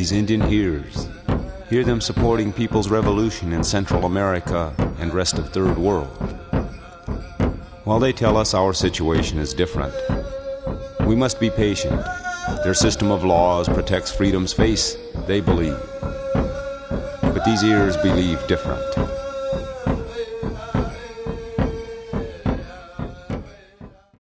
these Indian ears. Hear them supporting people's revolution in Central America and rest of Third World. While they tell us our situation is different, we must be patient. Their system of laws protects freedom's face, they believe. But these ears believe different.